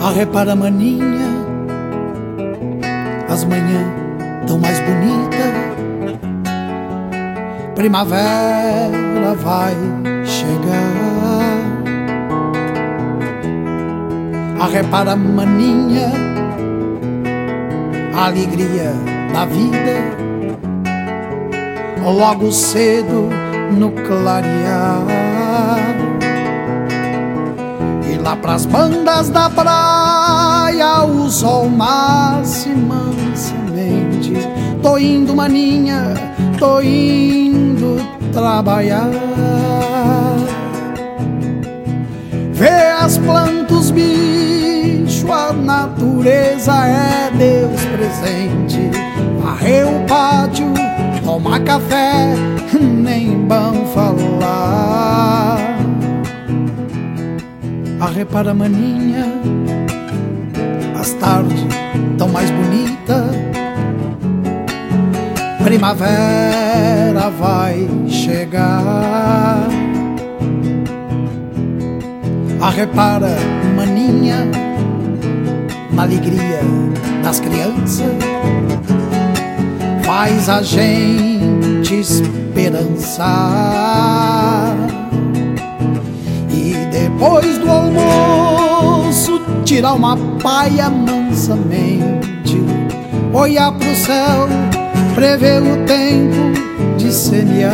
Repara, maninha, as manhãs tão mais bonitas. Primavera vai chegar. Repara, maninha, a alegria da vida logo cedo no clarear. E lá pras bandas da praia o sol nasce mansamente. Tô indo, maninha, tô indo trabalhar. Vê as plantas, os bichos, a natureza é Deus presente. Varrer o pátio, tomar café, nem bom falar. Repara, maninha, as tardes tão mais bonitas. Primavera vai chegar. Repara, maninha, na alegria das crianças. Faz a gente esperançar. E depois do almoço tirar uma paia mansamente, olhar pro céu, prever o tempo de semear,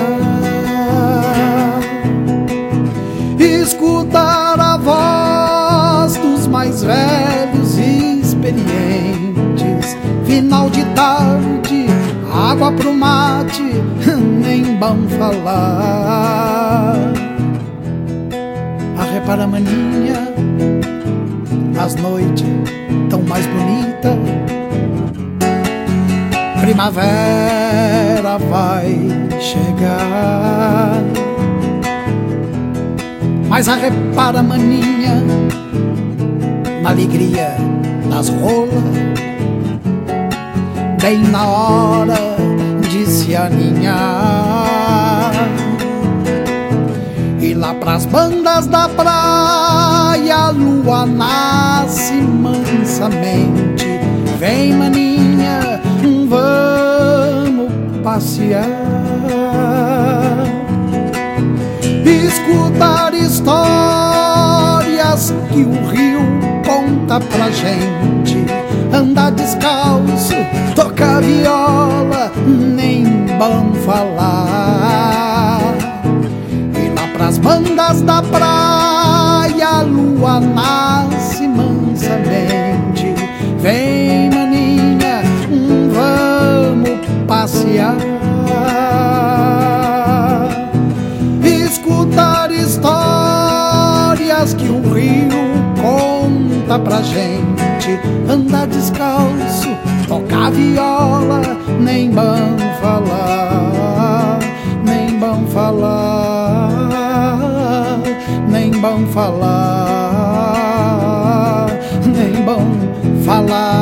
escutar a voz dos mais velhos e experientes. Final de tarde, água pro mate, nem bom falar. Repara, maninha, as noites tão mais bonitas. Primavera vai chegar. Mas repara, maninha, na alegria das rolas, bem na hora de se aninhar. E lá pras bandas da praia a lua nasce mansamente. Vem, maninha, vamos passear, escutar histórias que o rio conta pra gente. Andar descalço, tocar viola, nem bom falar. As bandas da praia a lua nasce mansamente. Vem, maninha, vamos passear, escutar histórias que o rio conta pra gente. Andar descalço, tocar viola, nem bom falar, nem bom falar, nem bom falar, nem bom falar.